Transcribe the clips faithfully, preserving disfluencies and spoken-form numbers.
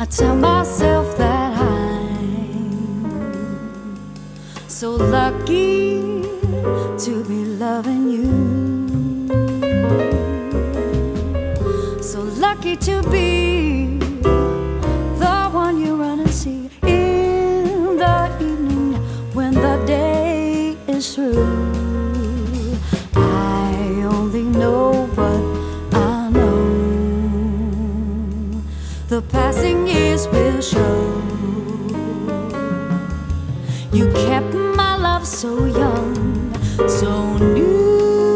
I tell myself that I'm so lucky to be loving you, so lucky to be the one you run and see in the evening when the day is through. I only know what I know. The passing years will show. You kept my love so young, so new.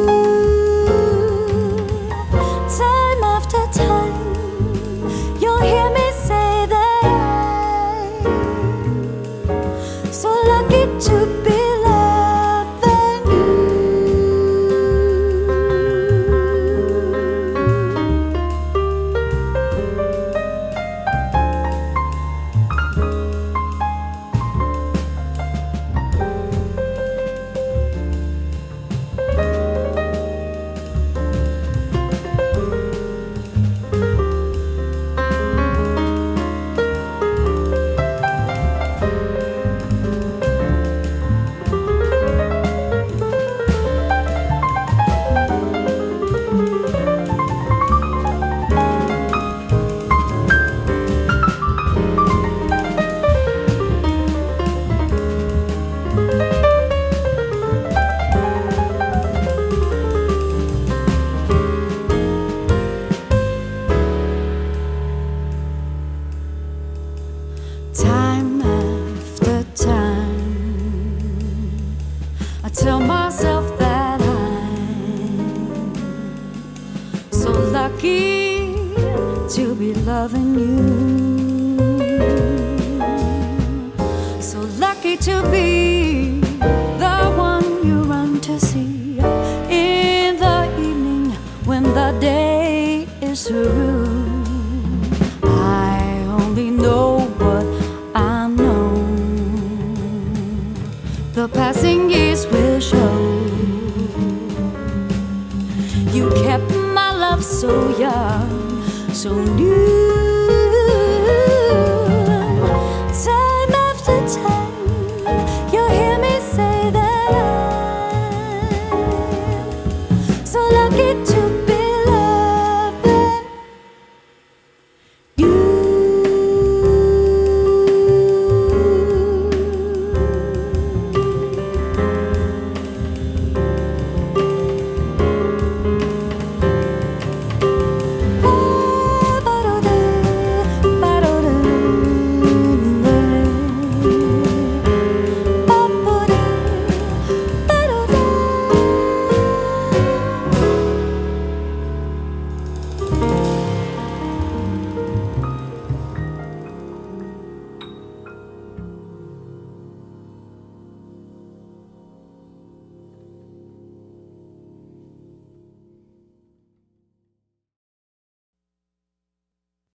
Time after time, you'll hear me say that I'm so lucky to be time after time. I tell myself that I'm so lucky to be loving you, so lucky to be the one you run to see in the evening when the day is through. I only know what I know. The passing years will show. You kept my love so young, so new.